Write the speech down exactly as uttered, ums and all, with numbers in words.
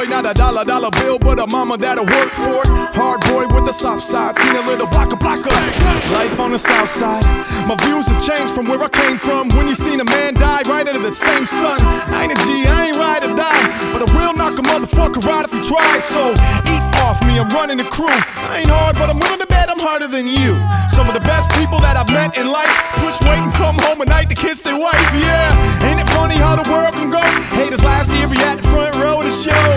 boy, not a dollar dollar bill, but a mama that'll work for it. Hard boy with the soft side, seen a little blocker blocker. Life on the south side. My views have changed from where I came from. When you seen a man die right under the same sun. I ain't a G, I ain't ride or die, but I will knock a motherfucker out if he tries. So eat off me, I'm running the crew. I ain't hard, but I'm willing to bet I'm harder than you. Some of the best people that I've met in life push weight and come home at night to kiss their